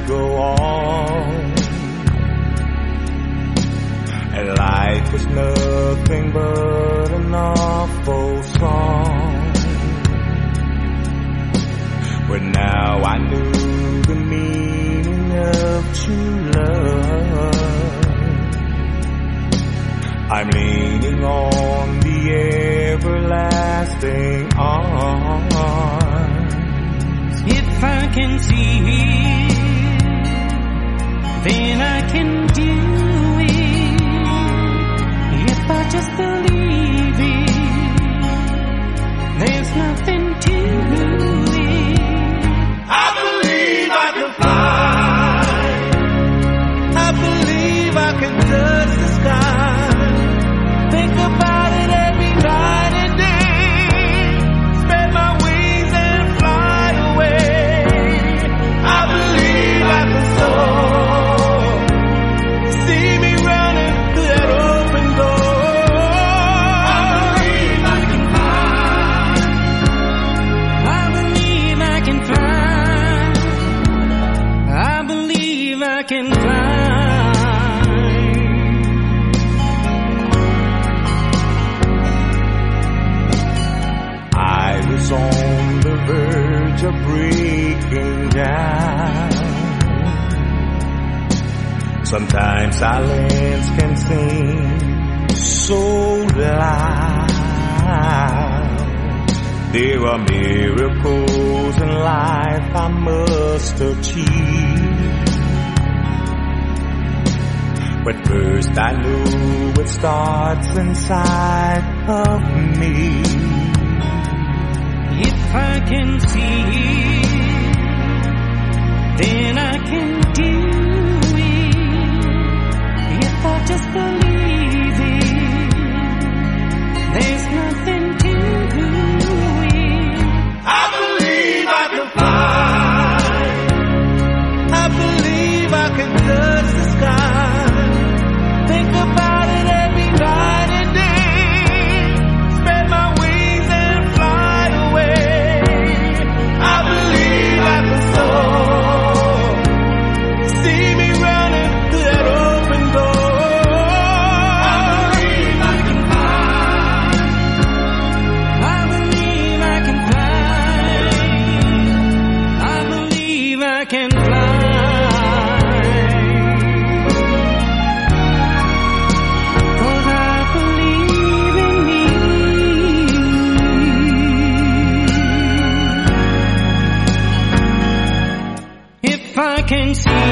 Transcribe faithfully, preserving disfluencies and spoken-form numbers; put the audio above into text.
go on. And life was nothing but an awful song. But now I knew the meaning of true love. I'm leaning on the everlasting arms. If I can see it, then I can do it. If I just believe it, there's nothing to it. I believe I can fly. I believe I can touch the sky. Think about it every night and day. Spread my wings and fly away. I believe I can soar. See me running through that open door. I believe I can fly. I believe I can fly. I believe I can fly. On the verge of breaking down. Sometimes silence can seem so loud. There are miracles in life I must achieve. But first I knew it starts inside of me. If I can see it, then I can do it. If I just believe it, there's nothing to it. I believe I can fly. I believe I can touch the sky. Think about it every night and day. Spread my wings and fly away. I believe I can soar. See me running through that open door. I believe I can fly. I believe I can fly. I believe I can fly. 'Cause I believe in me. If I can see